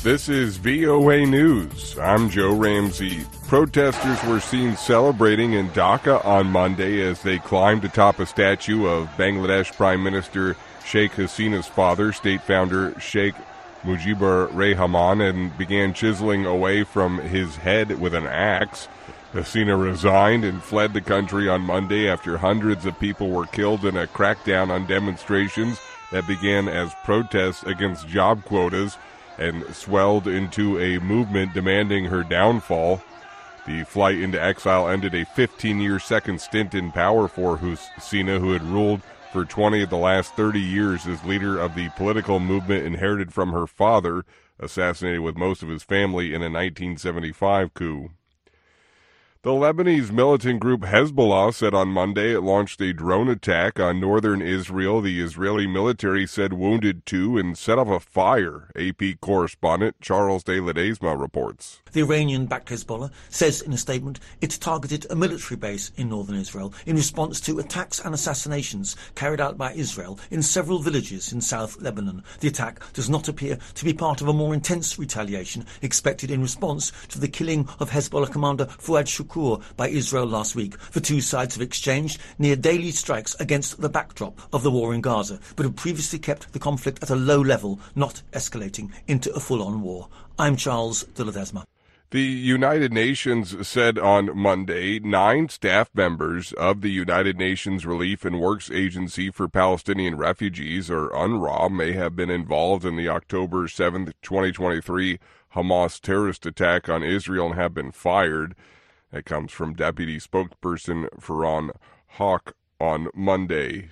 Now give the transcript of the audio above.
This is VOA News. I'm Joe Ramsey. Protesters were seen celebrating in Dhaka on Monday as they climbed atop a statue of Bangladesh Prime Minister Sheikh Hasina's father, state founder Sheikh Mujibur Rahman, and began chiseling away from his head with an axe. Hasina resigned and fled the country on Monday after hundreds of people were killed in a crackdown on demonstrations that began as protests against job quotas and swelled into a movement demanding her downfall. The flight into exile ended a 15-year second stint in power for Hasina, who had ruled for 20 of the last 30 years as leader of the political movement inherited from her father, assassinated with most of his family in a 1975 coup. The Lebanese militant group Hezbollah said on Monday it launched a drone attack on northern Israel. The Israeli military said wounded 2 and set off a fire. AP correspondent Charles de Ledesma reports. The Iranian-backed Hezbollah says in a statement it targeted a military base in northern Israel in response to attacks and assassinations carried out by Israel in several villages in South Lebanon. The attack does not appear to be part of a more intense retaliation expected in response to the killing of Hezbollah commander Fuad Shukur by Israel last week. The two sides have exchanged near daily strikes against the backdrop of the war in Gaza, but have previously kept the conflict at a low level, not escalating into a full-on war. I'm Charles de Ledesma. The United Nations said on Monday 9 staff members of the United Nations Relief and Works Agency for Palestinian Refugees, or UNRWA, may have been involved in the October 7, 2023 Hamas terrorist attack on Israel and have been fired. That comes from Deputy Spokesperson Farhan Haq on Monday.